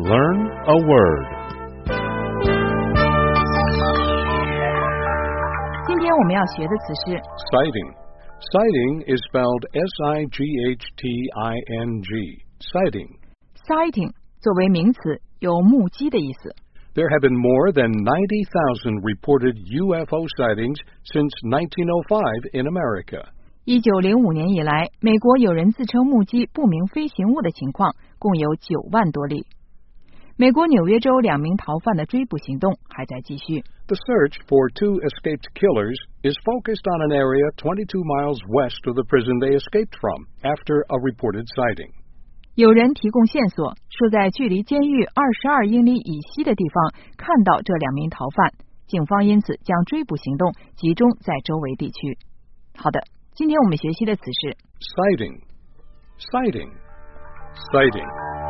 Learn a word. 今天我们要学的词是 Sighting. Sighting is spelled S-I-G-H-T-I-N-G. Sighting. sighting 作为名词，有目击的意思。 There have been more than 90,000 reported UFO sightings since 1905 in America. 1905年以来，美国有人自称目击不明飞行物的情况共有9万多例。美国纽约州2名逃犯的追捕行动还在继续。 The search for 2 escaped killers is focused on an area 22 miles west of the prison they escaped from after a reported sighting. 有人提供线索，说在距离监狱22英里以西的地方看到这2名逃犯，警方因此将追捕行动集中在周围地区。好的，今天我们学习的词是 Sighting. Sighting. Sighting.